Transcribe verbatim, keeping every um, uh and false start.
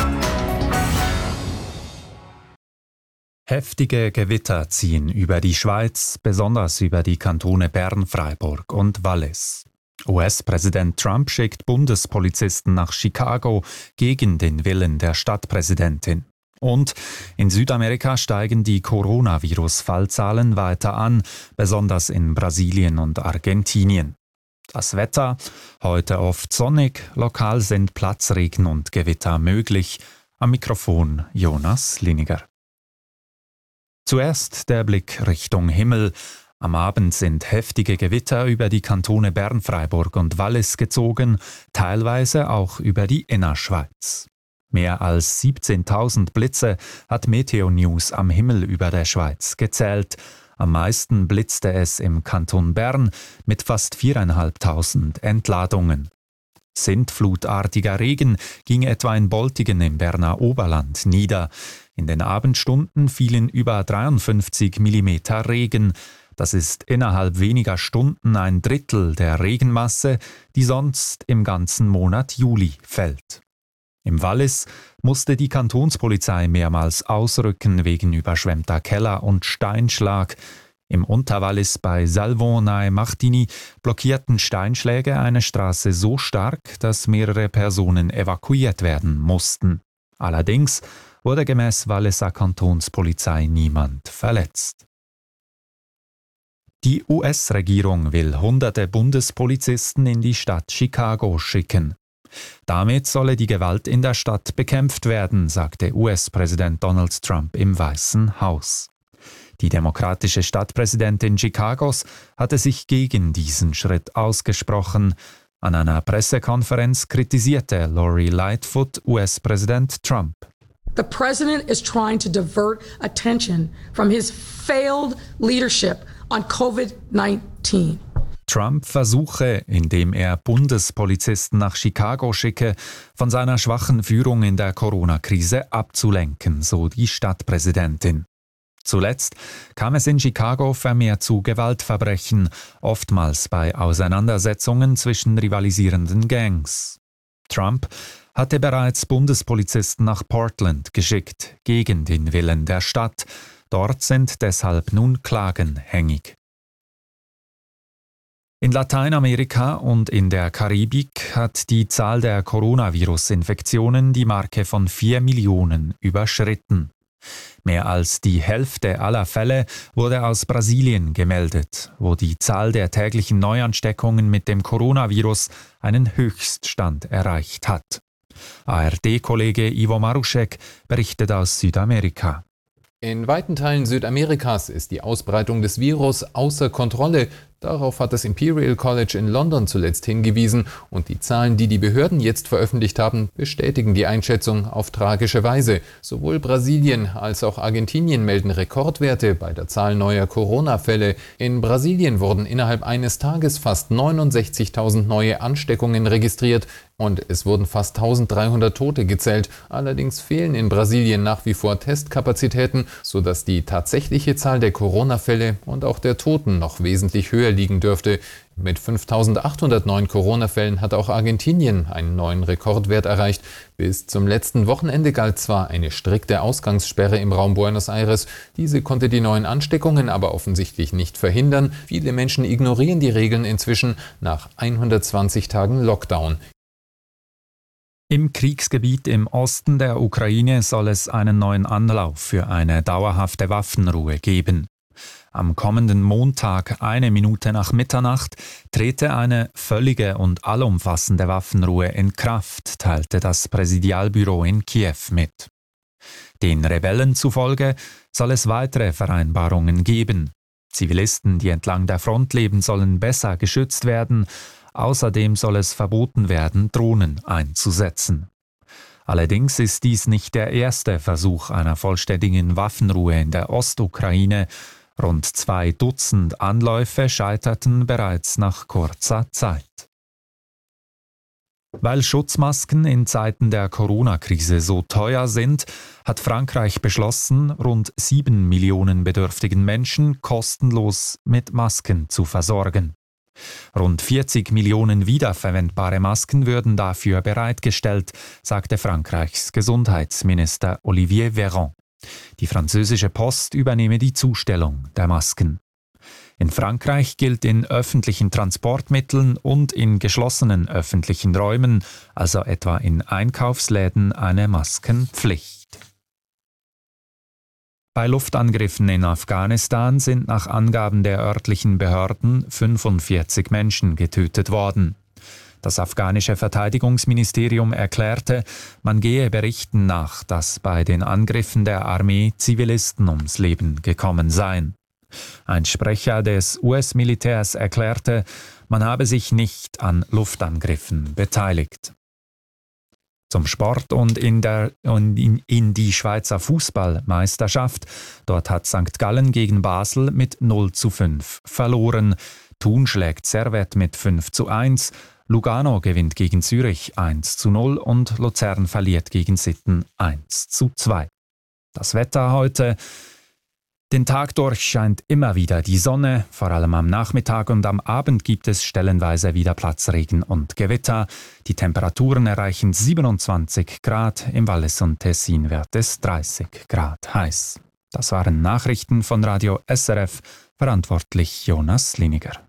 Heftige Gewitter ziehen über die Schweiz, besonders über die Kantone Bern, Freiburg und Wallis. U S-Präsident Trump schickt Bundespolizisten nach Chicago gegen den Willen der Stadtpräsidentin. Und in Südamerika steigen die Coronavirus-Fallzahlen weiter an, besonders in Brasilien und Argentinien. Das Wetter: heute oft sonnig, lokal sind Platzregen und Gewitter möglich. Am Mikrofon Jonas Liniger. Zuerst der Blick Richtung Himmel. Am Abend sind heftige Gewitter über die Kantone Bern, Freiburg und Wallis gezogen, teilweise auch über die Innerschweiz. Mehr als siebzehntausend Blitze hat Meteo News am Himmel über der Schweiz gezählt. Am meisten blitzte es im Kanton Bern mit fast viertausendfünfhundert Entladungen. Sintflutartiger Regen ging etwa in Boltigen im Berner Oberland nieder. In den Abendstunden fielen über dreiundfünfzig Millimeter Regen. Das ist innerhalb weniger Stunden ein Drittel der Regenmasse, die sonst im ganzen Monat Juli fällt. Im Wallis musste die Kantonspolizei mehrmals ausrücken wegen überschwemmter Keller und Steinschlag. Im Unterwallis bei Salvon nahe Martigny blockierten Steinschläge eine Straße so stark, dass mehrere Personen evakuiert werden mussten. Allerdings wurde gemäß Walliser Kantonspolizei niemand verletzt. Die U S-Regierung will hunderte Bundespolizisten in die Stadt Chicago schicken. Damit solle die Gewalt in der Stadt bekämpft werden, sagte U S-Präsident Donald Trump im Weißen Haus. Die demokratische Stadtpräsidentin Chicagos hatte sich gegen diesen Schritt ausgesprochen. An einer Pressekonferenz kritisierte Lori Lightfoot U S-Präsident Trump. The president is trying to divert attention from his failed leadership on COVID nineteen. Trump versuche, indem er Bundespolizisten nach Chicago schicke, von seiner schwachen Führung in der Corona-Krise abzulenken, so die Stadtpräsidentin. Zuletzt kam es in Chicago vermehrt zu Gewaltverbrechen, oftmals bei Auseinandersetzungen zwischen rivalisierenden Gangs. Trump hatte bereits Bundespolizisten nach Portland geschickt, gegen den Willen der Stadt. Dort sind deshalb nun Klagen hängig. In Lateinamerika und in der Karibik hat die Zahl der Coronavirus-Infektionen die Marke von vier Millionen überschritten. Mehr als die Hälfte aller Fälle wurde aus Brasilien gemeldet, wo die Zahl der täglichen Neuansteckungen mit dem Coronavirus einen Höchststand erreicht hat. A R D-Kollege Ivo Maruszek berichtet aus Südamerika. In weiten Teilen Südamerikas ist die Ausbreitung des Virus außer Kontrolle. Darauf hat das Imperial College in London zuletzt hingewiesen und die Zahlen, die die Behörden jetzt veröffentlicht haben, bestätigen die Einschätzung auf tragische Weise. Sowohl Brasilien als auch Argentinien melden Rekordwerte bei der Zahl neuer Corona-Fälle. In Brasilien wurden innerhalb eines Tages fast neunundsechzigtausend neue Ansteckungen registriert und es wurden fast eintausenddreihundert Tote gezählt. Allerdings fehlen in Brasilien nach wie vor Testkapazitäten, sodass die tatsächliche Zahl der Corona-Fälle und auch der Toten noch wesentlich höher liegen dürfte. Mit fünftausendachthundertneun Corona-Fällen hat auch Argentinien einen neuen Rekordwert erreicht. Bis zum letzten Wochenende galt zwar eine strikte Ausgangssperre im Raum Buenos Aires, diese konnte die neuen Ansteckungen aber offensichtlich nicht verhindern. Viele Menschen ignorieren die Regeln inzwischen nach hundertzwanzig Tagen Lockdown. Im Kriegsgebiet im Osten der Ukraine soll es einen neuen Anlauf für eine dauerhafte Waffenruhe geben. Am kommenden Montag, eine Minute nach Mitternacht, trete eine völlige und allumfassende Waffenruhe in Kraft, teilte das Präsidialbüro in Kiew mit. Den Rebellen zufolge soll es weitere Vereinbarungen geben. Zivilisten, die entlang der Front leben, sollen besser geschützt werden. Außerdem soll es verboten werden, Drohnen einzusetzen. Allerdings ist dies nicht der erste Versuch einer vollständigen Waffenruhe in der Ostukraine. Rund zwei Dutzend Anläufe scheiterten bereits nach kurzer Zeit. Weil Schutzmasken in Zeiten der Corona-Krise so teuer sind, hat Frankreich beschlossen, rund sieben Millionen bedürftigen Menschen kostenlos mit Masken zu versorgen. Rund vierzig Millionen wiederverwendbare Masken würden dafür bereitgestellt, sagte Frankreichs Gesundheitsminister Olivier Véran. Die französische Post übernehme die Zustellung der Masken. In Frankreich gilt in öffentlichen Transportmitteln und in geschlossenen öffentlichen Räumen, also etwa in Einkaufsläden, eine Maskenpflicht. Bei Luftangriffen in Afghanistan sind nach Angaben der örtlichen Behörden fünfundvierzig Menschen getötet worden. Das afghanische Verteidigungsministerium erklärte, man gehe Berichten nach, dass bei den Angriffen der Armee Zivilisten ums Leben gekommen seien. Ein Sprecher des U S-Militärs erklärte, man habe sich nicht an Luftangriffen beteiligt. Zum Sport und in, der, und in, in die Schweizer Fußballmeisterschaft. Dort hat Sankt Gallen gegen Basel mit null zu fünf verloren. Thun schlägt Servette mit fünf zu eins. Lugano gewinnt gegen Zürich eins zu null und Luzern verliert gegen Sitten eins zu zwei. Das Wetter heute: Den Tag durch scheint immer wieder die Sonne, vor allem am Nachmittag und am Abend gibt es stellenweise wieder Platzregen und Gewitter. Die Temperaturen erreichen siebenundzwanzig Grad, im Wallis und Tessin wird es dreißig Grad heiß. Das waren Nachrichten von Radio S R F, verantwortlich Jonas Liniger.